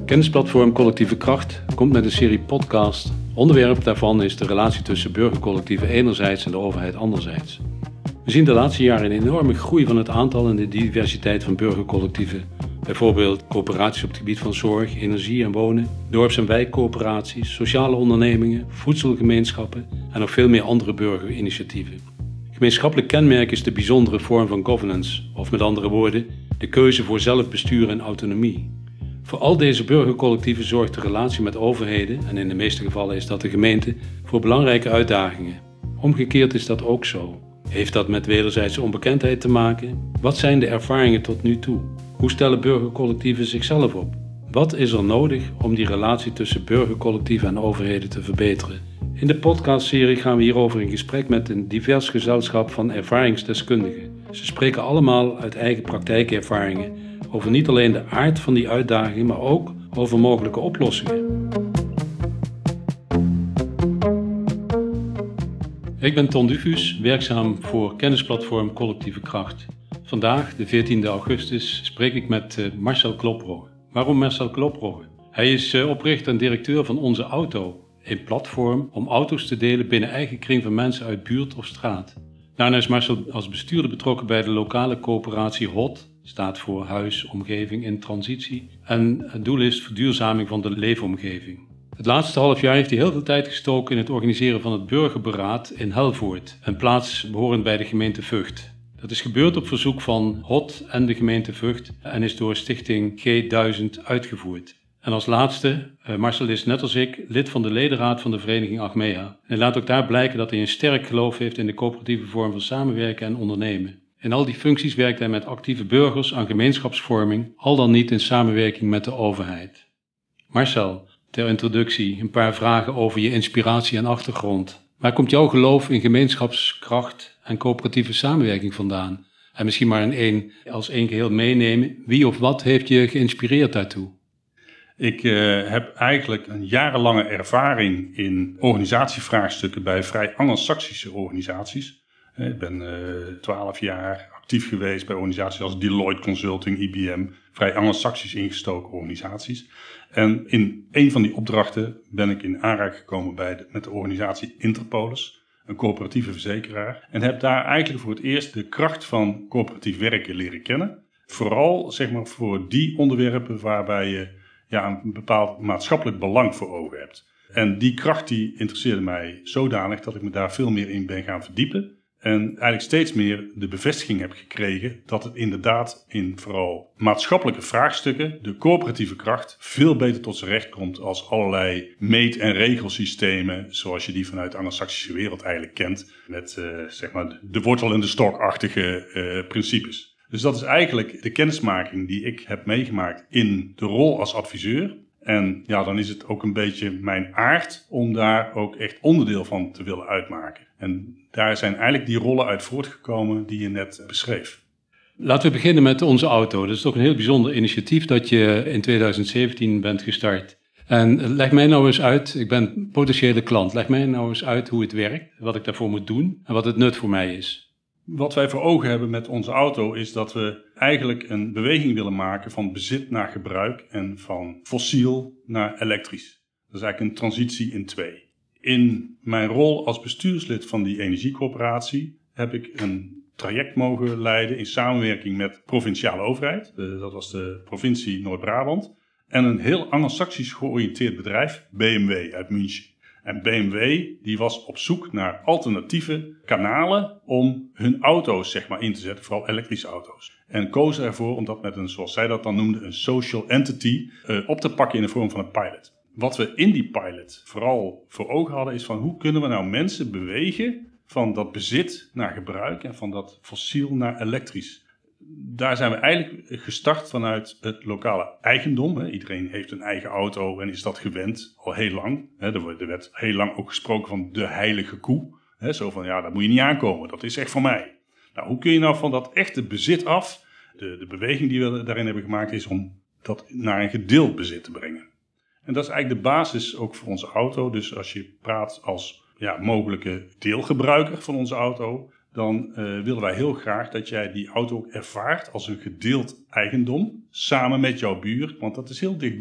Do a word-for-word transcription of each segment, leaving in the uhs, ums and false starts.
Kennisplatform Collectieve Kracht komt met een serie podcast. Onderwerp daarvan is de relatie tussen burgercollectieven enerzijds en de overheid anderzijds. We zien de laatste jaren een enorme groei van het aantal en de diversiteit van burgercollectieven. Bijvoorbeeld coöperaties op het gebied van zorg, energie en wonen, dorps- en wijkcoöperaties, sociale ondernemingen, voedselgemeenschappen en nog veel meer andere burgerinitiatieven. Gemeenschappelijk kenmerk is de bijzondere vorm van governance, of met andere woorden, de keuze voor zelfbestuur en autonomie. Voor al deze burgercollectieven zorgt de relatie met overheden, en in de meeste gevallen is dat de gemeente, voor belangrijke uitdagingen. Omgekeerd is dat ook zo. Heeft dat met wederzijdse onbekendheid te maken? Wat zijn de ervaringen tot nu toe? Hoe stellen burgercollectieven zichzelf op? Wat is er nodig om die relatie tussen burgercollectieven en overheden te verbeteren? In de podcastserie gaan we hierover in gesprek met een divers gezelschap van ervaringsdeskundigen. Ze spreken allemaal uit eigen praktijkervaringen over niet alleen de aard van die uitdagingen, maar ook over mogelijke oplossingen. Ik ben Ton Dufus, werkzaam voor kennisplatform Collectieve Kracht. Vandaag, de veertiende augustus, spreek ik met Marcel Kloprogge. Waarom Marcel Kloprogge? Hij is oprichter en directeur van Onze Auto, een platform om auto's te delen binnen eigen kring van mensen uit buurt of straat. Daarna is Marcel als bestuurder betrokken bij de lokale coöperatie H O T, staat voor Huis, Omgeving in Transitie, en het doel is verduurzaming van de leefomgeving. Het laatste half jaar heeft hij heel veel tijd gestoken in het organiseren van het burgerberaad in Helvoort, een plaats behorend bij de gemeente Vught. Dat is gebeurd op verzoek van H O T en de gemeente Vught en is door stichting G duizend uitgevoerd. En als laatste, Marcel is net als ik lid van de ledenraad van de vereniging Achmea. En hij laat ook daar blijken dat hij een sterk geloof heeft in de coöperatieve vorm van samenwerken en ondernemen. In al die functies werkt hij met actieve burgers aan gemeenschapsvorming, al dan niet in samenwerking met de overheid. Marcel, ter introductie een paar vragen over je inspiratie en achtergrond. Waar komt jouw geloof in gemeenschapskracht en coöperatieve samenwerking vandaan? En misschien maar in één, als één geheel meenemen, wie of wat heeft je geïnspireerd daartoe? Ik uh, heb eigenlijk een jarenlange ervaring in organisatievraagstukken bij vrij anglo-saxische organisaties. Ik ben twaalf uh, jaar actief geweest bij organisaties als Deloitte Consulting, I B M, vrij anglo-saxisch ingestoken organisaties. En in een van die opdrachten ben ik in aanraking gekomen bij de, met de organisatie Interpolis, een coöperatieve verzekeraar. En heb daar eigenlijk voor het eerst de kracht van coöperatief werken leren kennen. Vooral zeg maar voor die onderwerpen waarbij je ja, een bepaald maatschappelijk belang voor ogen hebt. En die kracht die interesseerde mij zodanig dat ik me daar veel meer in ben gaan verdiepen. En eigenlijk steeds meer de bevestiging heb gekregen dat het inderdaad in vooral maatschappelijke vraagstukken de coöperatieve kracht veel beter tot zijn recht komt als allerlei meet- en regelsystemen zoals je die vanuit de anglo-saxische wereld eigenlijk kent met uh, zeg maar de wortel en de stokachtige uh, principes. Dus dat is eigenlijk de kennismaking die ik heb meegemaakt in de rol als adviseur. En ja, dan is het ook een beetje mijn aard om daar ook echt onderdeel van te willen uitmaken. En daar zijn eigenlijk die rollen uit voortgekomen die je net beschreef. Laten we beginnen met Onze Auto. Dat is toch een heel bijzonder initiatief dat je in twintig zeventien bent gestart. En leg mij nou eens uit, ik ben potentiële klant, leg mij nou eens uit hoe het werkt, wat ik daarvoor moet doen en wat het nut voor mij is. Wat wij voor ogen hebben met Onze Auto is dat we eigenlijk een beweging willen maken van bezit naar gebruik en van fossiel naar elektrisch. Dat is eigenlijk een transitie in twee. In mijn rol als bestuurslid van die energiecoöperatie heb ik een traject mogen leiden in samenwerking met de provinciale overheid. Dat was de provincie Noord-Brabant. En een heel anglo-saxisch georiënteerd bedrijf, B M W uit München. En B M W die was op zoek naar alternatieve kanalen om hun auto's zeg maar in te zetten, vooral elektrische auto's. En kozen ervoor om dat met een, zoals zij dat dan noemden, een social entity uh, op te pakken in de vorm van een pilot. Wat we in die pilot vooral voor ogen hadden is van hoe kunnen we nou mensen bewegen van dat bezit naar gebruik en van dat fossiel naar elektrisch. Daar zijn we eigenlijk gestart vanuit het lokale eigendom. Iedereen heeft een eigen auto en is dat gewend al heel lang. Er werd heel lang ook gesproken van de heilige koe. Zo van, ja, dat moet je niet aankomen, dat is echt voor mij. Nou, hoe kun je nou van dat echte bezit af, de, de beweging die we daarin hebben gemaakt is om dat naar een gedeeld bezit te brengen. En dat is eigenlijk de basis ook voor onze auto. Dus als je praat als ja, mogelijke deelgebruiker van onze auto, dan uh, willen wij heel graag dat jij die auto ook ervaart als een gedeeld eigendom samen met jouw buur, want dat is heel dichtbij.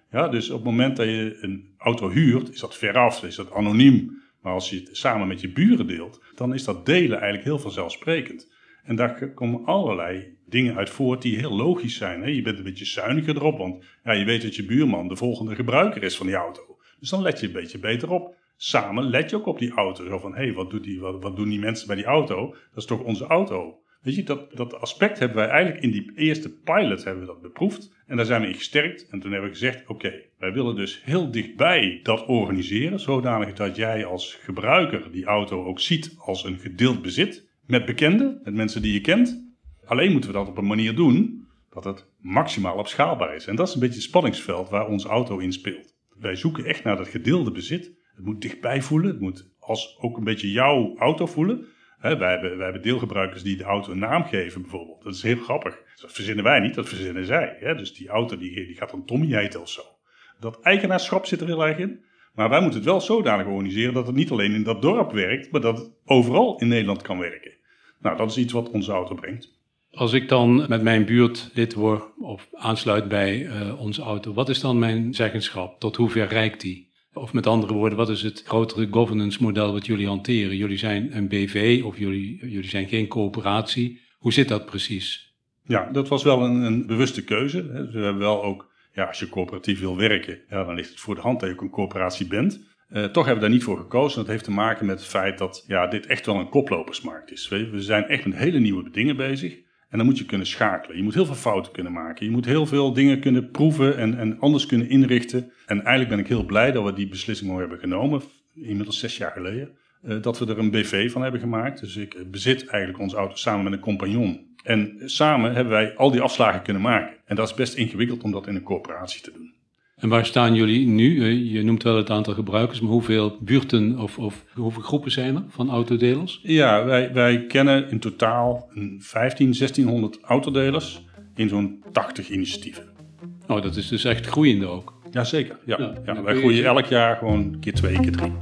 Ja, dus op het moment dat je een auto huurt, is dat veraf, is dat anoniem. Maar als je het samen met je buren deelt, dan is dat delen eigenlijk heel vanzelfsprekend. En daar komen allerlei dingen uit voort die heel logisch zijn. Je bent een beetje zuiniger erop, want ja, je weet dat je buurman de volgende gebruiker is van die auto. Dus dan let je een beetje beter op. Samen let je ook op die auto. Zo van, hé, hey, wat, doet die, wat, wat doen die mensen bij die auto? Dat is toch onze auto? Weet je, dat, dat aspect hebben wij eigenlijk in die eerste pilot hebben we dat beproefd. En daar zijn we in gesterkt. En toen hebben we gezegd, oké, okay, wij willen dus heel dichtbij dat organiseren. Zodanig dat jij als gebruiker die auto ook ziet als een gedeeld bezit. Met bekenden, met mensen die je kent. Alleen moeten we dat op een manier doen dat het maximaal opschaalbaar is. En dat is een beetje het spanningsveld waar onze auto in speelt. Wij zoeken echt naar dat gedeelde bezit. Het moet dichtbij voelen. Het moet als ook een beetje jouw auto voelen. He, wij, hebben, wij hebben deelgebruikers die de auto een naam geven bijvoorbeeld. Dat is heel grappig. Dat verzinnen wij niet, dat verzinnen zij. He, dus die auto die, die gaat dan Tommy heten of zo. Dat eigenaarschap zit er heel erg in. Maar wij moeten het wel zodanig organiseren dat het niet alleen in dat dorp werkt, maar dat het overal in Nederland kan werken. Nou, dat is iets wat onze auto brengt. Als ik dan met mijn buurt lid word of aansluit bij uh, onze auto, wat is dan mijn zeggenschap? Tot hoe ver reikt die? Of met andere woorden, wat is het grotere governance model wat jullie hanteren? Jullie zijn een B V of jullie, jullie zijn geen coöperatie. Hoe zit dat precies? Ja, dat was wel een, een bewuste keuze. We hebben wel ook, ja, als je coöperatief wil werken, ja, dan ligt het voor de hand dat je ook een coöperatie bent. Uh, toch hebben we daar niet voor gekozen. Dat heeft te maken met het feit dat ja, dit echt wel een koplopersmarkt is. We zijn echt met hele nieuwe dingen bezig. En dan moet je kunnen schakelen. Je moet heel veel fouten kunnen maken. Je moet heel veel dingen kunnen proeven en, en anders kunnen inrichten. En eigenlijk ben ik heel blij dat we die beslissing al hebben genomen. Inmiddels zes jaar geleden. Uh, dat we er een B V van hebben gemaakt. Dus ik bezit eigenlijk onze auto samen met een compagnon. En samen hebben wij al die afslagen kunnen maken. En dat is best ingewikkeld om dat in een coöperatie te doen. En waar staan jullie nu? Je noemt wel het aantal gebruikers, maar hoeveel buurten of, of hoeveel groepen zijn er van autodelers? Ja, wij, wij kennen in totaal vijftien, zestienhonderd autodelers in zo'n tachtig initiatieven. Oh, dat is dus echt groeiende ook. Jazeker, ja. Ja, ja, wij groeien elk jaar gewoon keer twee, keer drie.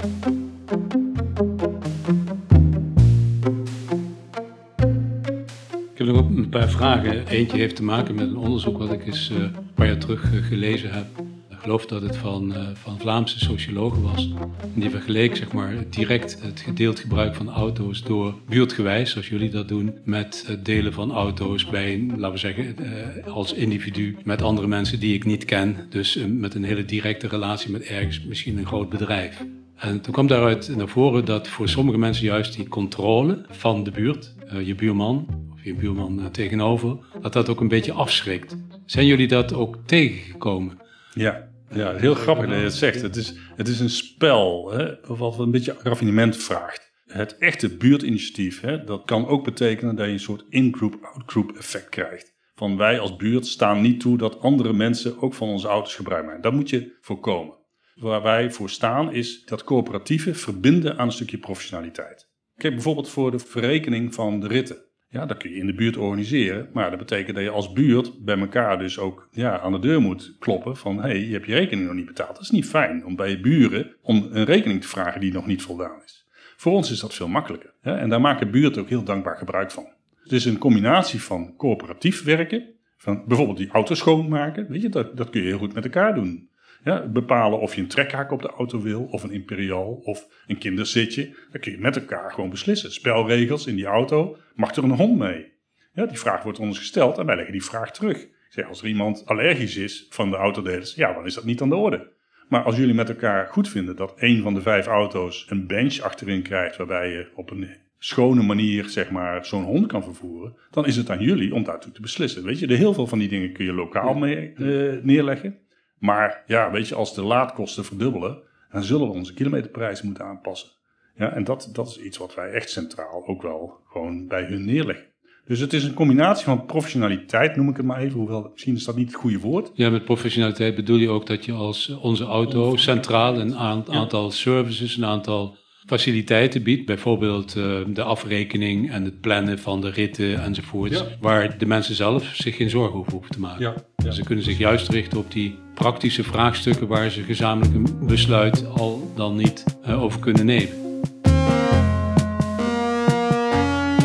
Ik heb nog een paar vragen. Eentje heeft te maken met een onderzoek wat ik eens uh, een paar jaar terug uh, gelezen heb. Ik geloof dat het van, uh, van Vlaamse sociologen was. En die vergeleek zeg maar, direct het gedeeld gebruik van auto's door buurtgewijs, zoals jullie dat doen, met het delen van auto's bij, laten we zeggen, uh, als individu met andere mensen die ik niet ken. Dus uh, met een hele directe relatie met ergens misschien een groot bedrijf. En toen kwam daaruit naar voren dat voor sommige mensen juist die controle van de buurt, uh, je buurman of je buurman uh, tegenover, dat dat ook een beetje afschrikt. Zijn jullie dat ook tegengekomen? Ja, ja, heel grappig dat je het zegt. Het is, het is een spel, hè, wat een beetje raffinement vraagt. Het echte buurtinitiatief, hè, dat kan ook betekenen dat je een soort in-group, out-group effect krijgt. Van wij als buurt staan niet toe dat andere mensen ook van onze auto's gebruik maken. Dat moet je voorkomen. Waar wij voor staan is dat coöperatieve verbinden aan een stukje professionaliteit. Kijk bijvoorbeeld voor de verrekening van de ritten. Ja, dat kun je in de buurt organiseren, maar dat betekent dat je als buurt bij elkaar dus ook ja, aan de deur moet kloppen van hé, hey, je hebt je rekening nog niet betaald. Dat is niet fijn om bij je buren om een rekening te vragen die nog niet voldaan is. Voor ons is dat veel makkelijker hè? En daar maken buurten ook heel dankbaar gebruik van. Het is een combinatie van coöperatief werken, van bijvoorbeeld die auto schoonmaken, weet je, dat, dat kun je heel goed met elkaar doen. Ja, bepalen of je een trekhaak op de auto wil, of een imperial, of een kinderzitje. Dat kun je met elkaar gewoon beslissen. Spelregels in die auto. Mag er een hond mee? Ja, die vraag wordt ons gesteld en wij leggen die vraag terug. Ik zeg, als er iemand allergisch is van de autodelers, ja, dan is dat niet aan de orde. Maar als jullie met elkaar goed vinden dat één van de vijf auto's een bench achterin krijgt, waarbij je op een schone manier, zeg maar, zo'n hond kan vervoeren, dan is het aan jullie om daartoe te beslissen. Weet je, de heel veel van die dingen kun je lokaal mee uh, neerleggen. Maar ja, weet je, als de laadkosten verdubbelen, dan zullen we onze kilometerprijs moeten aanpassen. Ja, en dat, dat is iets wat wij echt centraal ook wel gewoon bij hun neerleggen. Dus het is een combinatie van professionaliteit, noem ik het maar even, hoewel misschien is dat niet het goede woord. Ja, met professionaliteit bedoel je ook dat je als onze auto centraal een aantal services, een aantal faciliteiten biedt. Bijvoorbeeld uh, de afrekening en het plannen van de ritten enzovoorts. Ja. Waar de mensen zelf zich geen zorgen over hoeven te maken. Ja. Ja. Ze kunnen zich juist richten op die praktische vraagstukken waar ze gezamenlijk een besluit al dan niet uh, over kunnen nemen.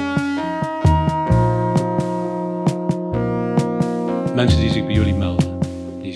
Mensen die zich bij jullie melden, die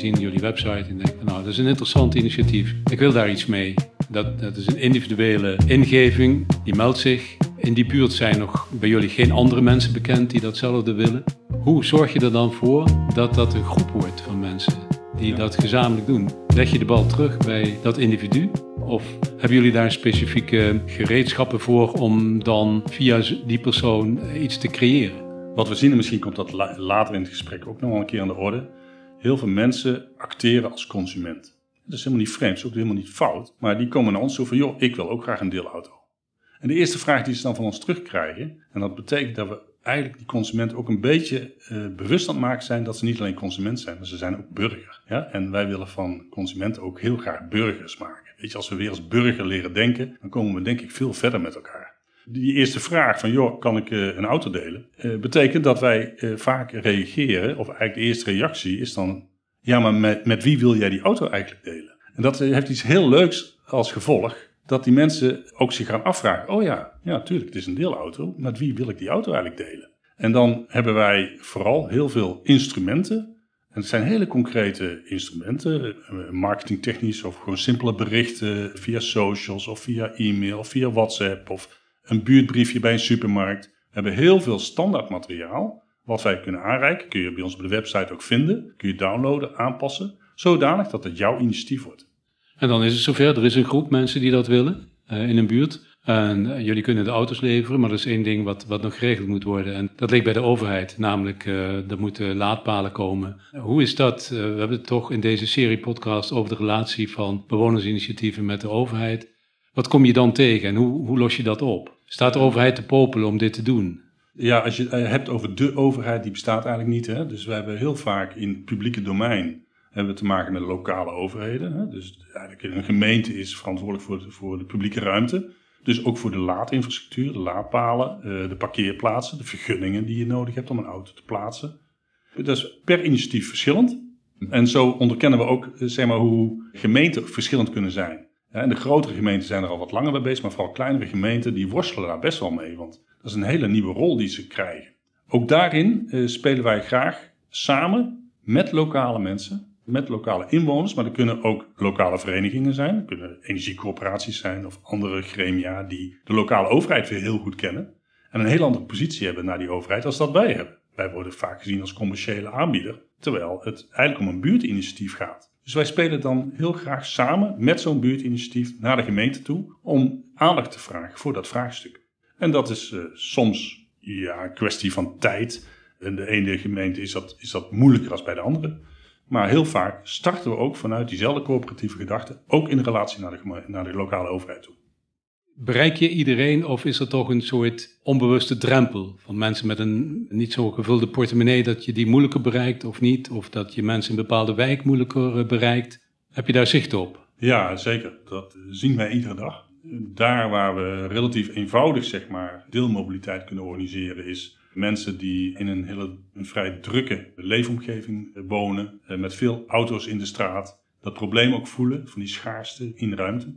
gezien, jullie website. En ik denk, nou, dat is een interessant initiatief. Ik wil daar iets mee. Dat, dat is een individuele ingeving. Die meldt zich. In die buurt zijn nog bij jullie geen andere mensen bekend die datzelfde willen. Hoe zorg je er dan voor dat dat een groep wordt van mensen die ja. dat gezamenlijk doen? Leg je de bal terug bij dat individu? Of hebben jullie daar specifieke gereedschappen voor om dan via die persoon iets te creëren? Wat we zien, en misschien komt dat later in het gesprek ook nog wel een keer aan de orde. Heel veel mensen acteren als consument. Dat is helemaal niet vreemd, dat is ook helemaal niet fout. Maar die komen naar ons zo van, joh, ik wil ook graag een deelauto. En de eerste vraag die ze dan van ons terugkrijgen, en dat betekent dat we eigenlijk die consumenten ook een beetje uh, bewust aan het maken zijn dat ze niet alleen consument zijn, maar ze zijn ook burger. Ja? En wij willen van consumenten ook heel graag burgers maken. Weet je, als we weer als burger leren denken, dan komen we denk ik veel verder met elkaar. Die eerste vraag van, joh, kan ik uh, een auto delen? Uh, betekent dat wij uh, vaak reageren, of eigenlijk de eerste reactie is dan, ja, maar met, met wie wil jij die auto eigenlijk delen? En dat uh, heeft iets heel leuks als gevolg, dat die mensen ook zich gaan afvragen, oh ja, ja, tuurlijk, het is een deelauto, met wie wil ik die auto eigenlijk delen? En dan hebben wij vooral heel veel instrumenten. En het zijn hele concrete instrumenten, marketingtechnisch of gewoon simpele berichten via socials of via e-mail of via WhatsApp of een buurtbriefje bij een supermarkt. We hebben heel veel standaard materiaal wat wij kunnen aanreiken. Kun je bij ons op de website ook vinden. Kun je downloaden, aanpassen. Zodanig dat het jouw initiatief wordt. En dan is het zover. Er is een groep mensen die dat willen uh, in een buurt. En uh, jullie kunnen de auto's leveren. Maar er is één ding wat, wat nog geregeld moet worden. En dat ligt bij de overheid. Namelijk, uh, er moeten laadpalen komen. Uh, hoe is dat? Uh, we hebben het toch in deze serie podcast over de relatie van bewonersinitiatieven met de overheid. Wat kom je dan tegen en hoe, hoe los je dat op? Staat de overheid te popelen om dit te doen? Ja, als je het hebt over de overheid, die bestaat eigenlijk niet. Hè? Dus we hebben heel vaak in het publieke domein hebben we te maken met lokale overheden. Hè? Dus eigenlijk een gemeente is verantwoordelijk voor de, voor de publieke ruimte. Dus ook voor de laadinfrastructuur, de laadpalen, de parkeerplaatsen, de vergunningen die je nodig hebt om een auto te plaatsen. Dat is per initiatief verschillend. En zo onderkennen we ook zeg maar, hoe gemeenten verschillend kunnen zijn. En de grotere gemeenten zijn er al wat langer mee bezig, maar vooral kleinere gemeenten die worstelen daar best wel mee. Want dat is een hele nieuwe rol die ze krijgen. Ook daarin uh, spelen wij graag samen met lokale mensen, met lokale inwoners. Maar er kunnen ook lokale verenigingen zijn, er kunnen energiecoöperaties zijn of andere gremia die de lokale overheid weer heel goed kennen. En een heel andere positie hebben naar die overheid als dat wij hebben. Wij worden vaak gezien als commerciële aanbieder, terwijl het eigenlijk om een buurtinitiatief gaat. Dus wij spelen dan heel graag samen met zo'n buurtinitiatief naar de gemeente toe om aandacht te vragen voor dat vraagstuk. En dat is uh, soms ja, een kwestie van tijd. In de ene gemeente is dat, is dat moeilijker dan bij de andere. Maar heel vaak starten we ook vanuit diezelfde coöperatieve gedachte, ook in relatie naar de, naar de lokale overheid toe. Bereik je iedereen of is er toch een soort onbewuste drempel van mensen met een niet zo gevulde portemonnee dat je die moeilijker bereikt of niet? Of dat je mensen in een bepaalde wijk moeilijker bereikt? Heb je daar zicht op? Ja, zeker. Dat zien wij iedere dag. Daar waar we relatief eenvoudig zeg maar, deelmobiliteit kunnen organiseren is mensen die in een, hele, een vrij drukke leefomgeving wonen, met veel auto's in de straat, dat probleem ook voelen van die schaarste in ruimte.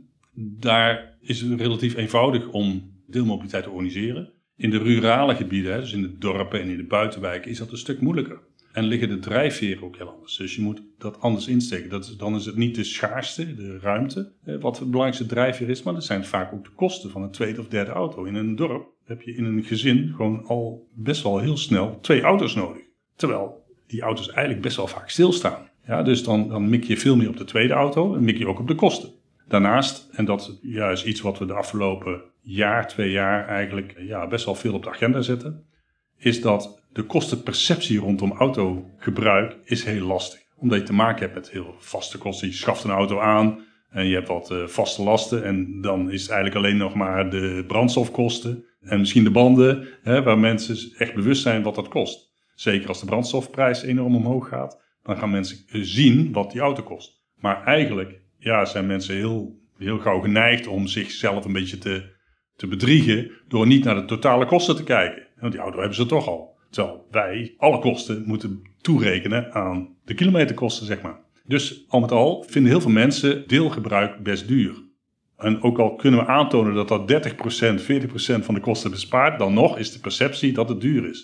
Daar is het relatief eenvoudig om deelmobiliteit te organiseren. In de rurale gebieden, dus in de dorpen en in de buitenwijken, is dat een stuk moeilijker. En liggen de drijfveren ook heel anders. Dus je moet dat anders insteken. Dat is, dan is het niet de schaarste, de ruimte, wat het belangrijkste drijfveer is. Maar dat zijn vaak ook de kosten van een tweede of derde auto. In een dorp heb je in een gezin gewoon al best wel heel snel twee auto's nodig. Terwijl die auto's eigenlijk best wel vaak stilstaan. Ja, dus dan, dan mik je veel meer op de tweede auto en mik je ook op de kosten. Daarnaast, en dat ja, is iets wat we de afgelopen jaar, twee jaar eigenlijk ja, best wel veel op de agenda zetten, is dat de kostenperceptie rondom autogebruik is heel lastig. Omdat je te maken hebt met heel vaste kosten. Je schaft een auto aan en je hebt wat uh, vaste lasten en dan is het eigenlijk alleen nog maar de brandstofkosten en misschien de banden, hè, waar mensen echt bewust zijn wat dat kost. Zeker als de brandstofprijs enorm omhoog gaat, dan gaan mensen zien wat die auto kost. Maar eigenlijk ja, zijn mensen heel, heel gauw geneigd om zichzelf een beetje te, te bedriegen door niet naar de totale kosten te kijken. Want die auto hebben ze toch al. Terwijl wij alle kosten moeten toerekenen aan de kilometerkosten, zeg maar. Dus al met al vinden heel veel mensen deelgebruik best duur. En ook al kunnen we aantonen dat dat dertig procent, veertig procent van de kosten bespaart, dan nog is de perceptie dat het duur is.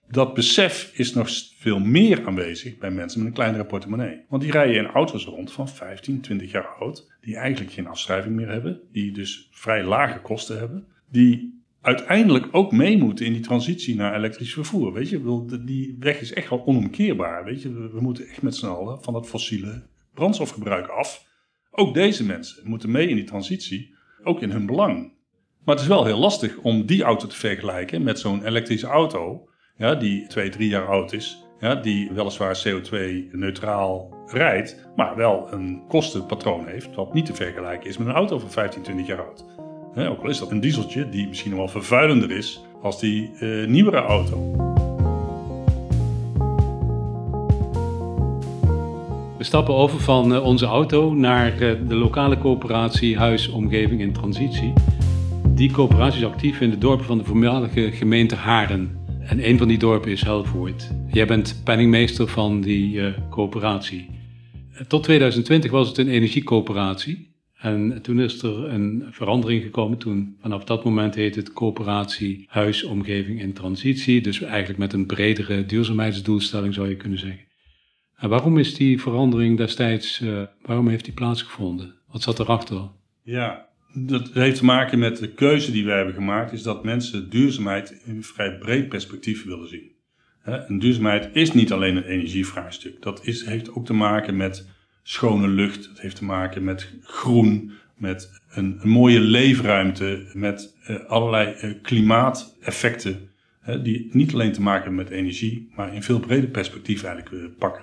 Dat besef is nog veel meer aanwezig bij mensen met een kleinere portemonnee. Want die rijden in auto's rond van vijftien, twintig jaar oud, die eigenlijk geen afschrijving meer hebben, die dus vrij lage kosten hebben, die uiteindelijk ook mee moeten in die transitie naar elektrisch vervoer. Weet je, die weg is echt wel onomkeerbaar. Weet je, we moeten echt met z'n allen van dat fossiele brandstofgebruik af. Ook deze mensen moeten mee in die transitie, ook in hun belang. Maar het is wel heel lastig om die auto te vergelijken met zo'n elektrische auto, ja, die twee, drie jaar oud is, ja, die weliswaar C O twee neutraal rijdt, maar wel een kostenpatroon heeft wat niet te vergelijken is met een auto van vijftien, twintig jaar oud. He, ook al is dat een dieseltje die misschien nog wel vervuilender is als die uh, nieuwere auto. We stappen over van uh, onze auto naar uh, de lokale coöperatie Huis Omgeving in Transitie. Die coöperatie is actief in de dorpen van de voormalige gemeente Haren. En een van die dorpen is Helvoort. Jij bent penningmeester van die uh, coöperatie. Tot tweeduizend twintig was het een energiecoöperatie. En toen is er een verandering gekomen. Toen, vanaf dat moment heet het coöperatie Huis Omgeving in Transitie. Dus eigenlijk met een bredere duurzaamheidsdoelstelling zou je kunnen zeggen. En waarom is die verandering destijds, uh, waarom heeft die plaatsgevonden? Wat zat erachter? Ja, dat heeft te maken met de keuze die wij hebben gemaakt. Is dat mensen duurzaamheid in een vrij breed perspectief willen zien. En duurzaamheid is niet alleen een energievraagstuk. Dat is, heeft ook te maken met schone lucht. Het heeft te maken met groen, met een, een mooie leefruimte, met uh, allerlei uh, klimaateffecten. Uh, die niet alleen te maken hebben met energie, maar in veel breder perspectief eigenlijk uh, pakken.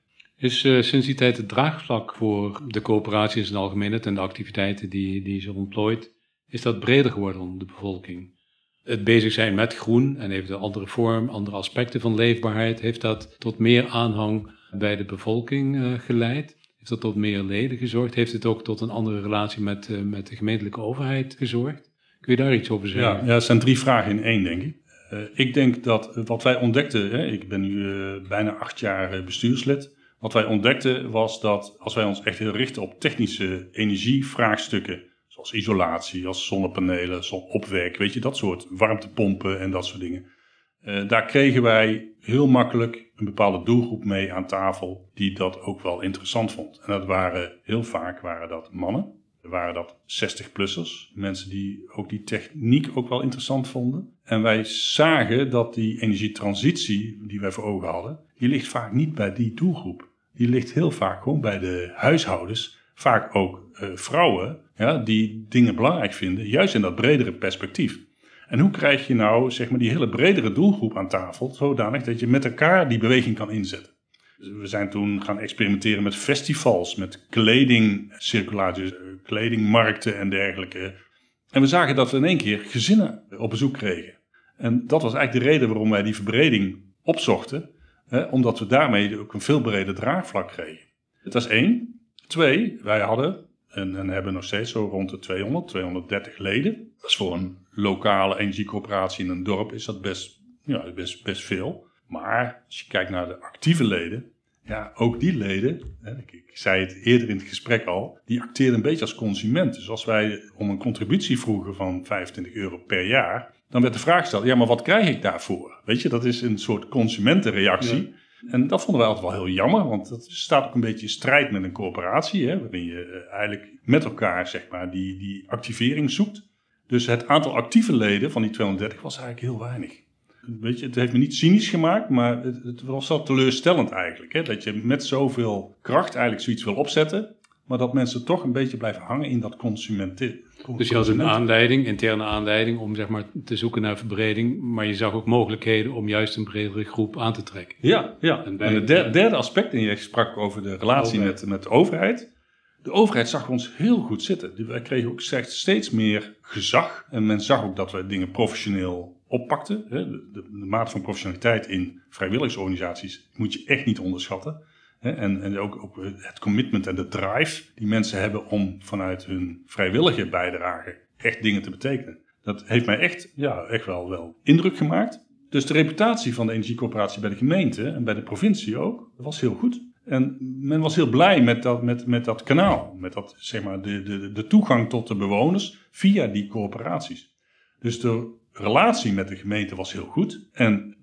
Is uh, sinds die tijd het draagvlak voor de coöperaties in zijn algemeenheid en de activiteiten die, die ze ontplooit, is dat breder geworden onder de bevolking? Het bezig zijn met groen en heeft een andere vorm, andere aspecten van leefbaarheid, heeft dat tot meer aanhang bij de bevolking uh, geleid? Heeft dat tot meer leden gezorgd? Heeft het ook tot een andere relatie met, uh, met de gemeentelijke overheid gezorgd? Kun je daar iets over zeggen? Ja, ja, het zijn drie vragen in één, denk ik. Uh, ik denk dat uh, wat wij ontdekten, hè, ik ben nu uh, bijna acht jaar uh, bestuurslid. Wat wij ontdekten was dat als wij ons echt heel richten op technische energievraagstukken, zoals isolatie, als zonnepanelen, zonopwek, weet je, dat soort warmtepompen en dat soort dingen. Uh, daar kregen wij heel makkelijk een bepaalde doelgroep mee aan tafel die dat ook wel interessant vond. En dat waren heel vaak waren dat mannen, waren dat zestig-plussers, mensen die ook die techniek ook wel interessant vonden. En wij zagen dat die energietransitie die wij voor ogen hadden, die ligt vaak niet bij die doelgroep. Die ligt heel vaak gewoon bij de huishoudens, vaak ook uh, vrouwen, ja, die dingen belangrijk vinden, juist in dat bredere perspectief. En hoe krijg je nou zeg maar, die hele bredere doelgroep aan tafel, zodanig dat je met elkaar die beweging kan inzetten? Dus we zijn toen gaan experimenteren met festivals, met kledingcirculaties, kledingmarkten en dergelijke. En we zagen dat we in één keer gezinnen op bezoek kregen. En dat was eigenlijk de reden waarom wij die verbreding opzochten. Hè, omdat we daarmee ook een veel breder draagvlak kregen. Dat is één. Twee, wij hadden en, en hebben nog steeds zo rond de tweehonderd, tweehonderddertig leden. Dat is voor een lokale energiecoöperatie in een dorp is dat best, ja, best, best veel. Maar als je kijkt naar de actieve leden, ja, ook die leden, hè, ik, ik zei het eerder in het gesprek al, die acteerden een beetje als consument. Dus als wij om een contributie vroegen van vijfentwintig euro per jaar, dan werd de vraag gesteld, ja, maar wat krijg ik daarvoor? Weet je, dat is een soort consumentenreactie. Ja. En dat vonden wij altijd wel heel jammer, want dat staat ook een beetje in strijd met een coöperatie, hè, waarin je eigenlijk met elkaar zeg maar, die, die activering zoekt. Dus het aantal actieve leden van die tweehonderddertig was eigenlijk heel weinig. Weet je, het heeft me niet cynisch gemaakt, maar het, het was wel teleurstellend eigenlijk. Hè, dat je met zoveel kracht eigenlijk zoiets wil opzetten, maar dat mensen toch een beetje blijven hangen in dat consumenten. Dus je had een aanleiding, interne aanleiding om zeg maar, te zoeken naar verbreding, maar je zag ook mogelijkheden om juist een bredere groep aan te trekken. Ja, ja. En, en het derde, derde aspect, en je sprak over de relatie de met, met de overheid. De overheid zag ons heel goed zitten. Wij kregen ook steeds meer gezag en men zag ook dat we dingen professioneel oppakten. De, de, de mate van professionaliteit in vrijwilligersorganisaties moet je echt niet onderschatten. En, en ook, ook het commitment en de drive die mensen hebben om vanuit hun vrijwillige bijdrage echt dingen te betekenen. Dat heeft mij echt, ja, echt wel, wel indruk gemaakt. Dus de reputatie van de energiecoöperatie bij de gemeente en bij de provincie ook, was heel goed. En men was heel blij met dat, met, met dat kanaal, met dat, zeg maar, de, de, de toegang tot de bewoners via die coöperaties. Dus de relatie met de gemeente was heel goed. En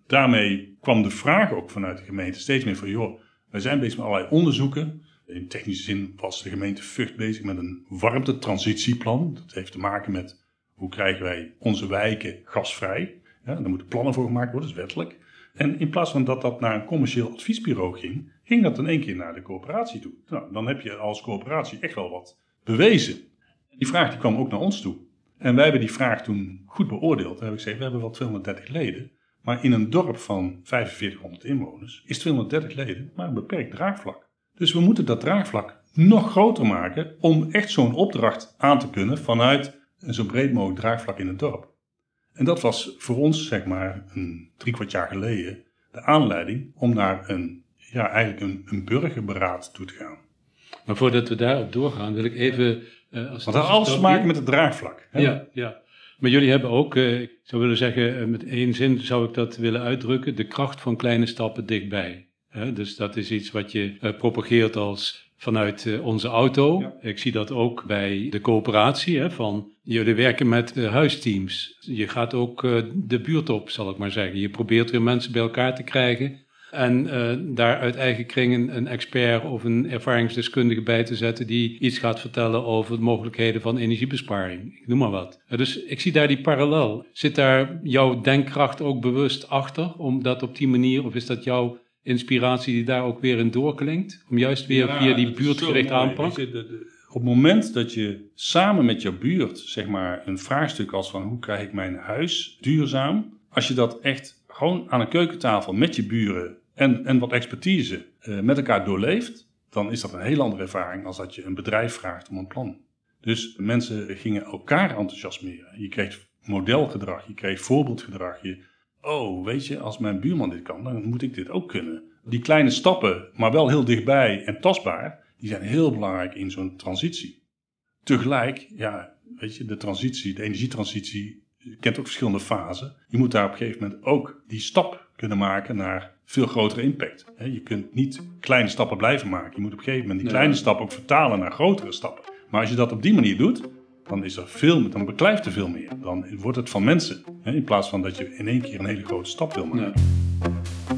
Daarmee kwam de vraag ook vanuit de gemeente steeds meer van, joh, wij zijn bezig met allerlei onderzoeken. In technische zin was de gemeente Vught bezig met een warmtetransitieplan. Dat heeft te maken met hoe krijgen wij onze wijken gasvrij. Ja, daar moeten plannen voor gemaakt worden, dat is wettelijk. En in plaats van dat dat naar een commercieel adviesbureau ging, ging dat in één keer naar de coöperatie toe. Nou, dan heb je als coöperatie echt wel wat bewezen. Die vraag die kwam ook naar ons toe. En wij hebben die vraag toen goed beoordeeld. Dan heb ik gezegd, we hebben wel tweehonderddertig leden. Maar in een dorp van vijfenveertighonderd inwoners is tweehonderddertig leden maar een beperkt draagvlak. Dus we moeten dat draagvlak nog groter maken om echt zo'n opdracht aan te kunnen vanuit een zo breed mogelijk draagvlak in het dorp. En dat was voor ons, zeg maar, een drie kwart jaar geleden de aanleiding om naar een, ja, eigenlijk een, een burgerberaad toe te gaan. Maar voordat we daarop doorgaan, wil ik even... Uh, als Want dat had alles te maken met het draagvlak. Hè? Ja, ja. Maar jullie hebben ook, uh, ik zou willen zeggen, uh, met één zin zou ik dat willen uitdrukken, de kracht van kleine stappen dichtbij. Uh, dus dat is iets wat je uh, propageert als vanuit uh, onze auto. Ja. Ik zie dat ook bij de coöperatie, hè, van jullie werken met uh, huisteams. Je gaat ook uh, de buurt op, zal ik maar zeggen. Je probeert weer mensen bij elkaar te krijgen. En uh, daar uit eigen kringen een expert of een ervaringsdeskundige bij te zetten die iets gaat vertellen over de mogelijkheden van energiebesparing. Ik noem maar wat. Uh, dus ik zie daar die parallel. Zit daar jouw denkkracht ook bewust achter, om dat op die manier, of is dat jouw inspiratie die daar ook weer in doorklinkt? Om juist weer ja, via die buurtgericht aanpak? De, de, op het moment dat je samen met je buurt, zeg maar, een vraagstuk als van hoe krijg ik mijn huis duurzaam, als je dat echt gewoon aan een keukentafel met je buren en, en wat expertise uh, met elkaar doorleeft, dan is dat een heel andere ervaring als dat je een bedrijf vraagt om een plan. Dus mensen gingen elkaar enthousiasmeren. Je kreeg modelgedrag, je kreeg voorbeeldgedrag. Je, oh, weet je, als mijn buurman dit kan, dan moet ik dit ook kunnen. Die kleine stappen, maar wel heel dichtbij en tastbaar, die zijn heel belangrijk in zo'n transitie. Tegelijk, ja, weet je, de transitie, de energietransitie, je kent ook verschillende fasen. Je moet daar op een gegeven moment ook die stap kunnen maken naar veel grotere impact. Je kunt niet kleine stappen blijven maken. Je moet op een gegeven moment die kleine stappen ook vertalen naar grotere stappen. Maar als je dat op die manier doet, dan is er veel, dan beklijft er veel meer. Dan wordt het van mensen. In plaats van dat je in één keer een hele grote stap wil maken. Ja.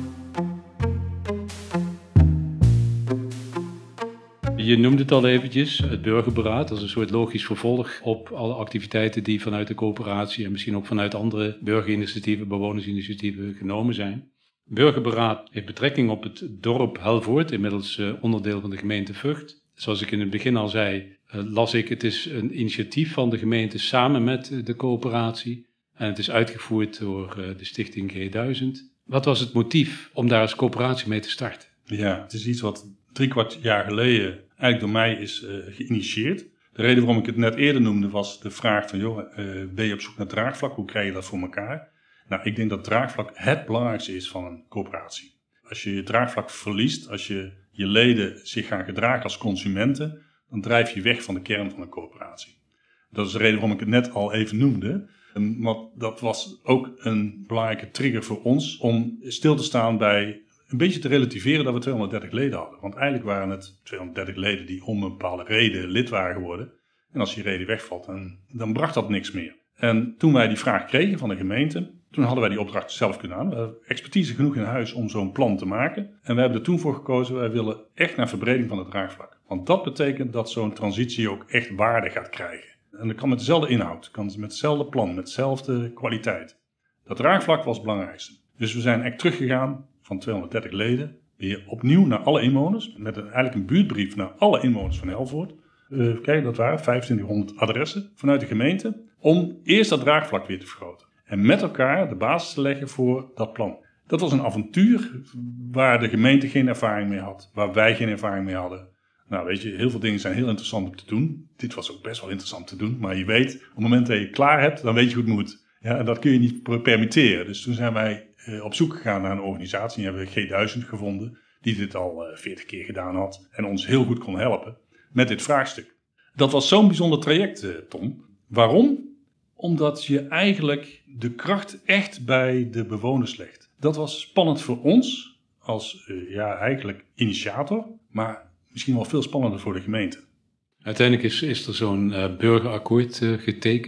Je noemde het al eventjes, het burgerberaad als een soort logisch vervolg op alle activiteiten die vanuit de coöperatie en misschien ook vanuit andere burgerinitiatieven, bewonersinitiatieven genomen zijn. Burgerberaad heeft betrekking op het dorp Helvoort, inmiddels uh, onderdeel van de gemeente Vught. Zoals ik in het begin al zei, uh, las ik, het is een initiatief van de gemeente samen met uh, de coöperatie. En het is uitgevoerd door uh, de stichting G duizend. Wat was het motief om daar als coöperatie mee te starten? Ja, het is iets wat drie kwart jaar geleden eigenlijk door mij is uh, geïnitieerd. De reden waarom ik het net eerder noemde was de vraag van, joh, uh, ben je op zoek naar draagvlak? Hoe krijg je dat voor elkaar? Nou, ik denk dat draagvlak het belangrijkste is van een coöperatie. Als je je draagvlak verliest, als je je leden zich gaan gedragen als consumenten, dan drijf je weg van de kern van een coöperatie. Dat is de reden waarom ik het net al even noemde. Want dat was ook een belangrijke trigger voor ons om stil te staan bij een beetje te relativeren dat we tweehonderddertig leden hadden. Want eigenlijk waren het tweehonderddertig leden die om een bepaalde reden lid waren geworden. En als die reden wegvalt, dan, dan bracht dat niks meer. En toen wij die vraag kregen van de gemeente, toen hadden wij die opdracht zelf kunnen aan. We hadden expertise genoeg in huis om zo'n plan te maken. En we hebben er toen voor gekozen, wij willen echt naar verbreding van het draagvlak. Want dat betekent dat zo'n transitie ook echt waarde gaat krijgen. En dat kan met dezelfde inhoud, kan met hetzelfde plan, met dezelfde kwaliteit. Dat draagvlak was het belangrijkste. Dus we zijn echt teruggegaan van tweehonderddertig leden, weer opnieuw naar alle inwoners, met een, eigenlijk een buurtbrief naar alle inwoners van Helvoort. Uh, kijk, dat waren vijfentwintighonderd adressen vanuit de gemeente, om eerst dat draagvlak weer te vergroten. En met elkaar de basis te leggen voor dat plan. Dat was een avontuur waar de gemeente geen ervaring mee had, waar wij geen ervaring mee hadden. Nou, weet je, heel veel dingen zijn heel interessant om te doen. Dit was ook best wel interessant te doen, maar je weet, op het moment dat je klaar hebt, dan weet je hoe het moet. Ja, en dat kun je niet permitteren. Dus toen zijn wij uh, op zoek gegaan naar een organisatie. En hebben we G duizend gevonden, die dit al uh, veertig keer gedaan had. En ons heel goed kon helpen met dit vraagstuk. Dat was zo'n bijzonder traject, uh, Tom. Waarom? Omdat je eigenlijk de kracht echt bij de bewoners legt. Dat was spannend voor ons, als uh, ja, eigenlijk initiator. Maar misschien wel veel spannender voor de gemeente. Uiteindelijk is, is er zo'n uh, burgerakkoord uh, getekend.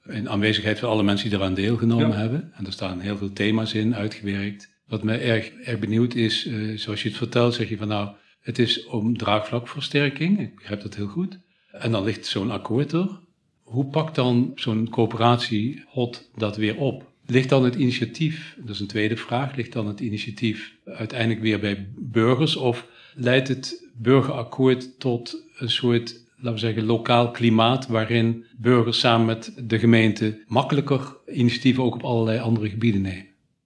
in aanwezigheid van alle mensen die eraan deelgenomen Ja. hebben. En er staan heel veel thema's in, uitgewerkt. Wat mij erg, erg benieuwd is, uh, zoals je het vertelt, zeg je van nou, het is om draagvlakversterking. Ik begrijp dat heel goed. En dan ligt zo'n akkoord er. Hoe pakt dan zo'n coöperatie H O T dat weer op? Ligt dan het initiatief, dat is een tweede vraag, ligt dan het initiatief uiteindelijk weer bij burgers? Of leidt het burgerakkoord tot een soort, laten we zeggen, lokaal klimaat waarin burgers samen met de gemeente makkelijker initiatieven ook op allerlei andere gebieden nemen?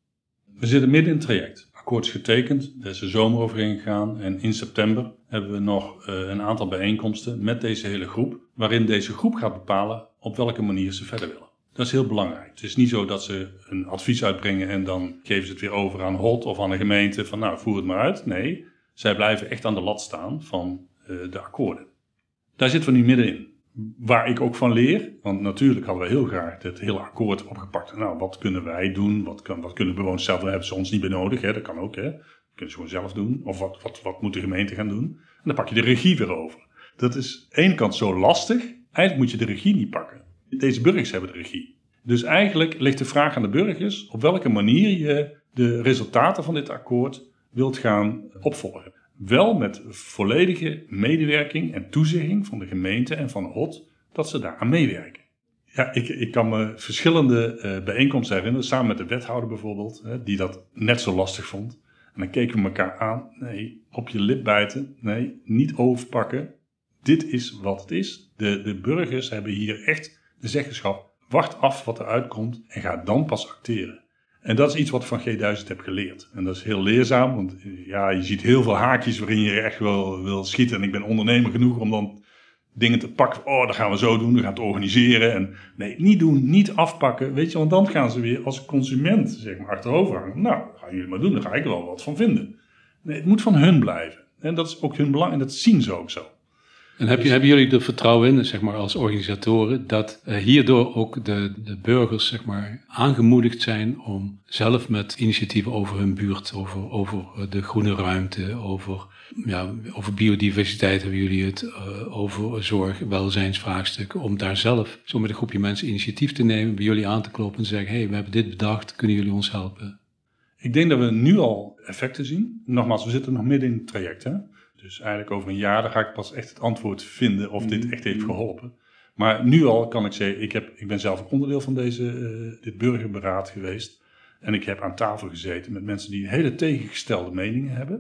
We zitten midden in het traject. Akkoord is getekend, er is de zomer overheen gegaan en in september hebben we nog uh, een aantal bijeenkomsten met deze hele groep, waarin deze groep gaat bepalen op welke manier ze verder willen. Dat is heel belangrijk. Het is niet zo dat ze een advies uitbrengen en dan geven ze het weer over aan H O T of aan de gemeente van nou voer het maar uit. Nee, zij blijven echt aan de lat staan van uh, de akkoorden. Daar zitten we nu middenin. Waar ik ook van leer, want natuurlijk hadden we heel graag het hele akkoord opgepakt. Nou, wat kunnen wij doen? Wat, kan, wat kunnen bewoners zelf doen? Dat hebben ze ons niet meer nodig. Hè? Dat kan ook. Hè? Dat kunnen ze gewoon zelf doen. Of wat, wat, wat moet de gemeente gaan doen? En dan pak je de regie weer over. Dat is aan de ene kant zo lastig. Eigenlijk moet je de regie niet pakken. Deze burgers hebben de regie. Dus eigenlijk ligt de vraag aan de burgers op welke manier je de resultaten van dit akkoord wilt gaan opvolgen. Wel met volledige medewerking en toezegging van de gemeente en van H O T dat ze daaraan meewerken. Ja, ik, ik kan me verschillende uh, bijeenkomsten herinneren, samen met de wethouder bijvoorbeeld, hè, die dat net zo lastig vond. En dan keken we elkaar aan, nee, op je lip bijten, nee, niet overpakken. Dit is wat het is. De, de burgers hebben hier echt de zeggenschap. Wacht af wat er uitkomt en ga dan pas acteren. En dat is iets wat ik van G duizend heb geleerd. En dat is heel leerzaam, want ja, je ziet heel veel haakjes waarin je echt wel wil schieten. En ik ben ondernemer genoeg om dan dingen te pakken. Oh, dat gaan we zo doen, we gaan het organiseren. En nee, niet doen, niet afpakken. Weet je, want dan gaan ze weer als consument zeg maar, achterover hangen. Nou, dat gaan jullie maar doen, daar ga ik er wel wat van vinden. Nee, het moet van hun blijven. En dat is ook hun belang en dat zien ze ook zo. En heb je, hebben jullie er vertrouwen in, zeg maar als organisatoren, dat uh, hierdoor ook de, de burgers zeg maar, aangemoedigd zijn om zelf met initiatieven over hun buurt, over, over de groene ruimte, over, ja, over biodiversiteit hebben jullie het, uh, over zorg, welzijnsvraagstukken, om daar zelf zo met een groepje mensen initiatief te nemen, bij jullie aan te kloppen en te zeggen, hé, hey, we hebben dit bedacht, kunnen jullie ons helpen? Ik denk dat we nu al effecten zien. Nogmaals, we zitten nog midden in het traject, hè. Dus eigenlijk over een jaar dan ga ik pas echt het antwoord vinden of dit echt heeft geholpen. Maar nu al kan ik zeggen, ik, heb, ik ben zelf ook onderdeel van deze, uh, dit burgerberaad geweest. En ik heb aan tafel gezeten met mensen die hele tegengestelde meningen hebben.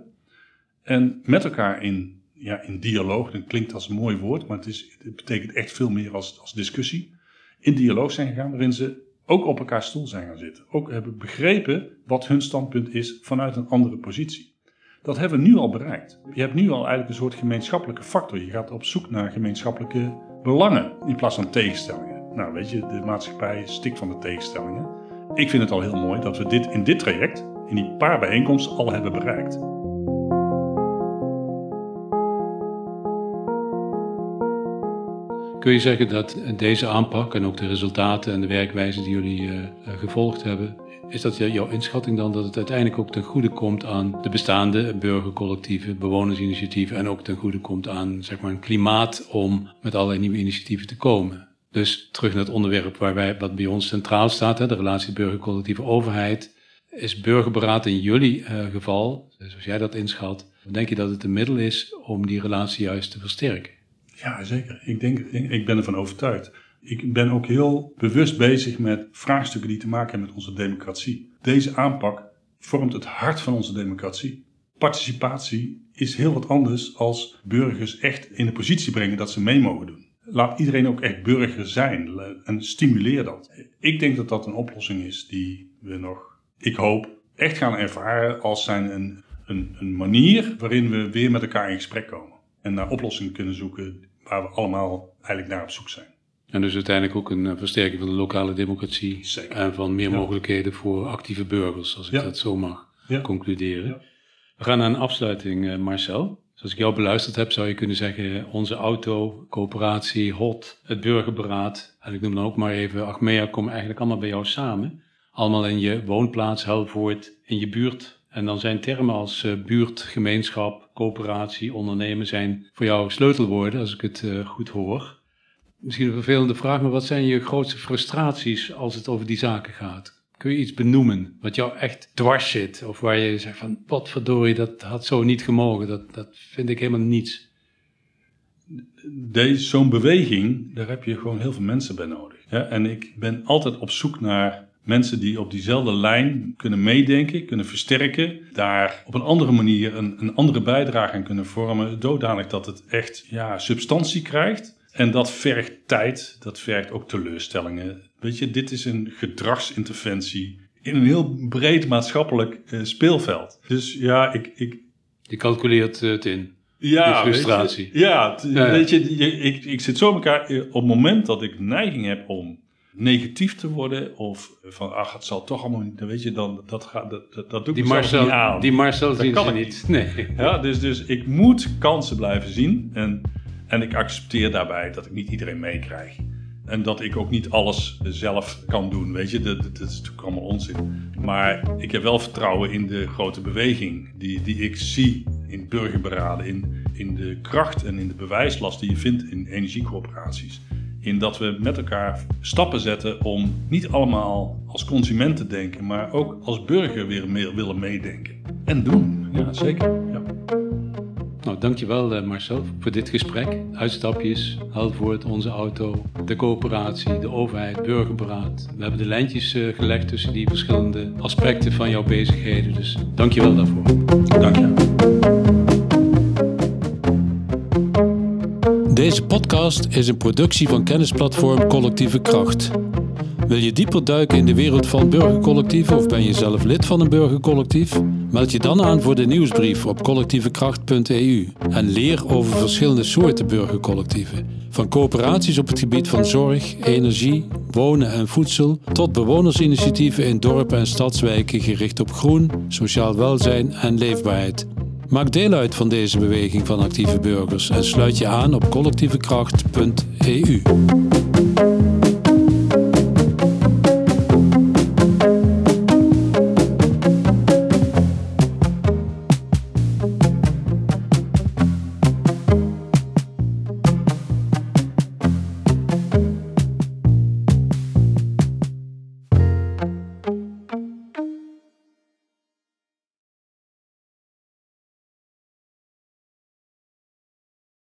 En met elkaar in, ja, in dialoog, dat klinkt als een mooi woord, maar het, is, het betekent echt veel meer als, als discussie. In dialoog zijn gegaan waarin ze ook op elkaar stoel zijn gaan zitten. Ook hebben begrepen wat hun standpunt is vanuit een andere positie. Dat hebben we nu al bereikt. Je hebt nu al eigenlijk een soort gemeenschappelijke factor. Je gaat op zoek naar gemeenschappelijke belangen in plaats van tegenstellingen. Nou, weet je, de maatschappij stikt van de tegenstellingen. Ik vind het al heel mooi dat we dit in dit traject, in die paar bijeenkomsten, al hebben bereikt. Kun je zeggen dat deze aanpak en ook de resultaten en de werkwijze die jullie uh, gevolgd hebben, is dat jouw inschatting dan dat het uiteindelijk ook ten goede komt aan de bestaande burgercollectieven, bewonersinitiatieven en ook ten goede komt aan zeg maar, een klimaat om met allerlei nieuwe initiatieven te komen? Dus terug naar het onderwerp waar wij, wat bij ons centraal staat, hè, de relatie burgercollectieve overheid. Is burgerberaad in jullie uh, geval, zoals jij dat inschat, denk je dat het een middel is om die relatie juist te versterken? Ja, zeker. Ik, denk, ik ben ervan overtuigd. Ik ben ook heel bewust bezig met vraagstukken die te maken hebben met onze democratie. Deze aanpak vormt het hart van onze democratie. Participatie is heel wat anders als burgers echt in de positie brengen dat ze mee mogen doen. Laat iedereen ook echt burger zijn en stimuleer dat. Ik denk dat dat een oplossing is die we nog, ik hoop, echt gaan ervaren als zijn een, een, een manier waarin we weer met elkaar in gesprek komen. En naar oplossingen kunnen zoeken waar we allemaal eigenlijk naar op zoek zijn. En dus uiteindelijk ook een versterking van de lokale democratie. Zeker. En van meer Ja. mogelijkheden voor actieve burgers, als ik Ja. dat zo mag Ja. concluderen. Ja. We gaan naar een afsluiting, Marcel. Zoals ik jou beluisterd heb, zou je kunnen zeggen, onze auto, coöperatie, H O T, het burgerberaad, en ik noem dan ook maar even Achmea, komen eigenlijk allemaal bij jou samen. Allemaal in je woonplaats, Helvoort, in je buurt. En dan zijn termen als uh, buurt, gemeenschap, coöperatie, ondernemen zijn voor jou sleutelwoorden, als ik het uh, goed hoor. Misschien een vervelende vraag, maar wat zijn je grootste frustraties als het over die zaken gaat? Kun je iets benoemen wat jou echt dwars zit? Of waar je zegt van, potverdorie, dat had zo niet gemogen. Dat, dat vind ik helemaal niets. Deze, zo'n beweging, daar heb je gewoon heel veel mensen bij nodig. Ja, en ik ben altijd op zoek naar mensen die op diezelfde lijn kunnen meedenken, kunnen versterken. Daar op een andere manier een, een andere bijdrage aan kunnen vormen. Zodanig dat het echt ja, substantie krijgt. En dat vergt tijd, dat vergt ook teleurstellingen. Weet je, dit is een gedragsinterventie in een heel breed maatschappelijk uh, speelveld. Dus ja, ik... ik je calculeert het in, ja, die frustratie. Weet je, ja, t- ja, weet je, je ik, ik zit zo in elkaar. Op het moment dat ik neiging heb om negatief te worden of van, ach, het zal toch allemaal niet, weet je, dan dat gaat, dat, dat, dat doe ik mezelf niet aan. Die Marcel dat zien kan ze ik niet. Nee. Ja, dus, dus ik moet kansen blijven zien en, en ik accepteer daarbij dat ik niet iedereen meekrijg. En dat ik ook niet alles zelf kan doen, weet je, dat, dat is natuurlijk allemaal onzin. Maar ik heb wel vertrouwen in de grote beweging die, die ik zie in burgerberaden, in, in de kracht en in de bewijslast die je vindt in energiecoöperaties. In dat we met elkaar stappen zetten om niet allemaal als consument te denken, maar ook als burger weer meer willen meedenken. En doen, ja zeker. Ja. Nou, dankjewel Marcel voor dit gesprek. Uitstapjes, Helvoort, Onze Auto, de coöperatie, de overheid, burgerberaad. We hebben de lijntjes uh, gelegd tussen die verschillende aspecten van jouw bezigheden. Dus dankjewel daarvoor. Dank je. Deze podcast is een productie van kennisplatform Collectieve Kracht. Wil je dieper duiken in de wereld van burgercollectieven of ben je zelf lid van een burgercollectief? Meld je dan aan voor de nieuwsbrief op collectievekracht punt e u en leer over verschillende soorten burgercollectieven. Van coöperaties op het gebied van zorg, energie, wonen en voedsel tot bewonersinitiatieven in dorpen en stadswijken gericht op groen, sociaal welzijn en leefbaarheid. Maak deel uit van deze beweging van actieve burgers en sluit je aan op collectievekracht punt e u.